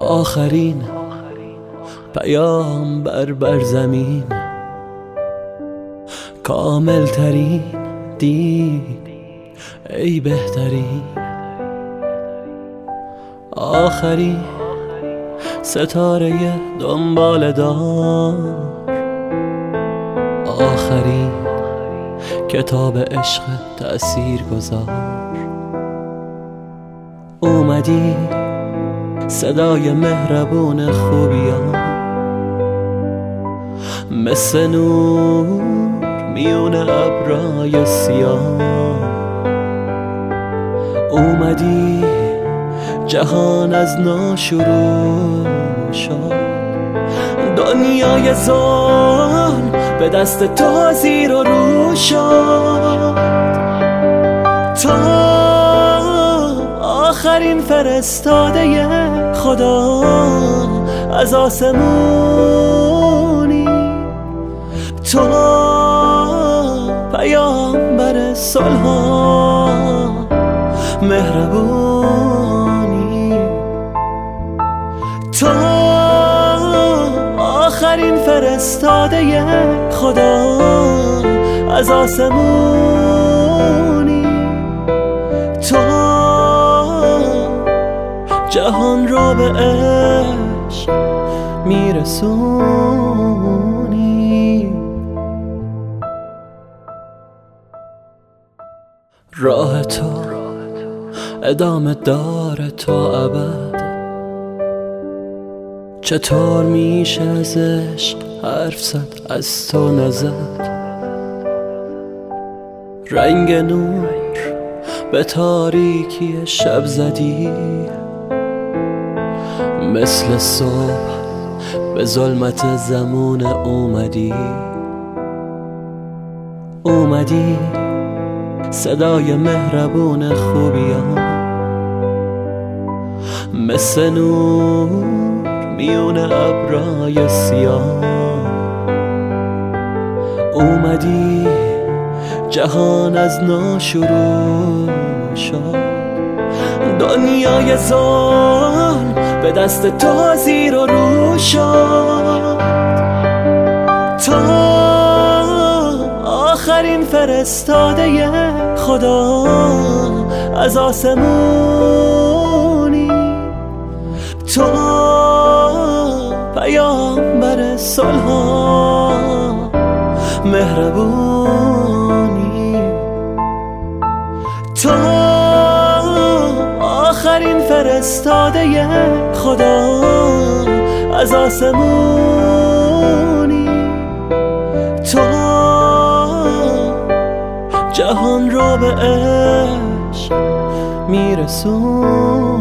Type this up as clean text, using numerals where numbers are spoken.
آخرین پیامبر بر زمین، کامل ترین دین ای بهترین، آخرین ستاره دنبال دار، آخرین کتاب عشق تأثیر گذار. اومدی صدای مهربون خوبیان، مثل نور میون ابرای سیاه. اومدی جهان از نو شروع شد، دنیای ظلم به دست تو زیر و رو شد. تو آخرین فرستاده خدا از آسمونی، تو پیامبر صلح و مهربونی، تو آخرین فرستاده خدا از آسمونی، تو جهان رو به عشق میرسونی. راه تو ادامه داره تا ابد، چطور میشه از عشق حرف زد از تو نزد؟ رنگ نور به تاریکی شب زدی، مثل صبح به ظلمت زمان اومدی صدای مهربون خوبیان، مثل نور میون ابرای سیاه. اومدی جهان از نو شروع شد، دنیای ظلم به دست تو زیر و رو شد. تو آخرین فرستاده خدا از آسمونی، تو پیامبر صلح و مهربونی، تو آخرین فرستاده خدا از آسمونی، تو جهان رو به عشق میرسون.